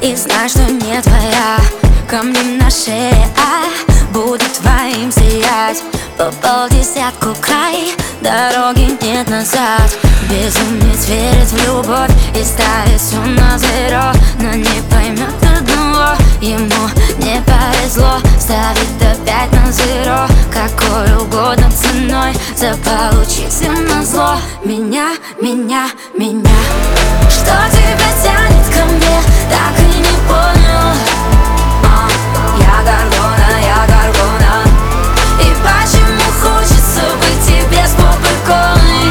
И знай, что не твоя. Камни на шее будет твоим сиять. По полдесятку край, дороги нет назад. Безумец верит в любовь и ставит все на зеро, но не поймет одного, ему не повезло. Ставит опять на зеро, какой угодно ценой, заполучить всем назло. Меня, меня, меня. Что тебя тянет ко мне, так и не понял. Я Горгона, я Горгона. И почему хочется быть тебе с попой-колой?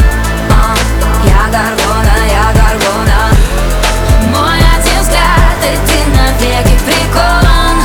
Я Горгона, я Горгона. Мой один взгляд, и ты навеки прикован.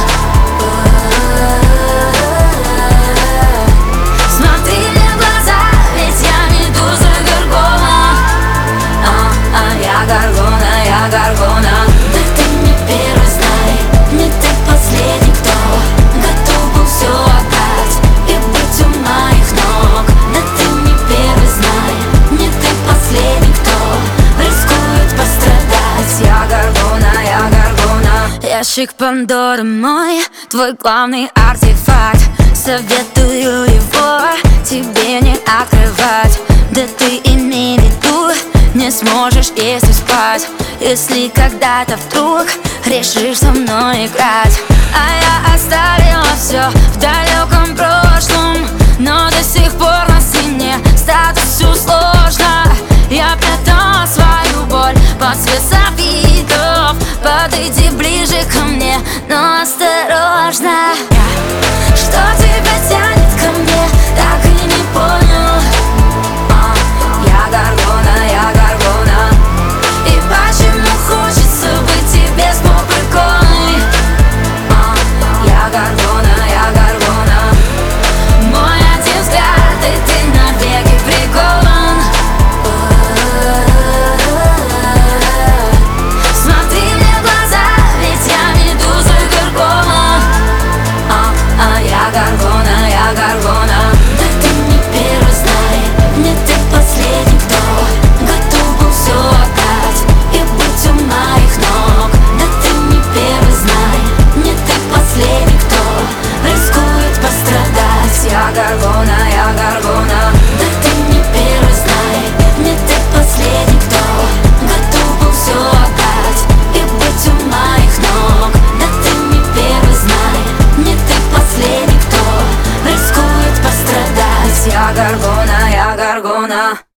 Смотри мне в глаза, ведь я медуза Горгона. Я Горгона, я Горгона. Да ты не первый, знай, не ты последний, кто готов был все отдать и быть у моих ног. Да ты не первый, знай, не ты последний, кто рискует пострадать. Я Горгона, я Горгона. Ящик Пандоры мой, твой главный артефакт. Советую его тебе не открывать. Да ты имей в виду, не сможешь, если спать, если когда-то вдруг решишь со мной играть. А я оставила все в далеком прошлом, но до сих пор на стене статусу сложно. Я прятала свою боль под цвет софитов. Подойди ближе ко мне, но осторожно. Что тебя тянет ко мне, так и не понял. Я Горгона, я Горгона. И почему хочется быть тебе с попой-колой? Я Горгона, я Горгона. Мой один взгляд, и ты навеки прикован. Смотри мне в глаза, ведь я медуза Горгона. Я Горгона, я Горгона. Да ты не первый, знай, не ты последний, кто готов был все отдать и быть у моих ног. Да ты не первый, знай, не ты последний, кто рискует пострадать. Я Горгона, я Горгона. Да ты не первый, знай, не ты последний, кто готов был все отдать и быть у моих ног. Да ты не первый, знай, не ты последний, кто рискует пострадать. Я Горгона, я Горгона.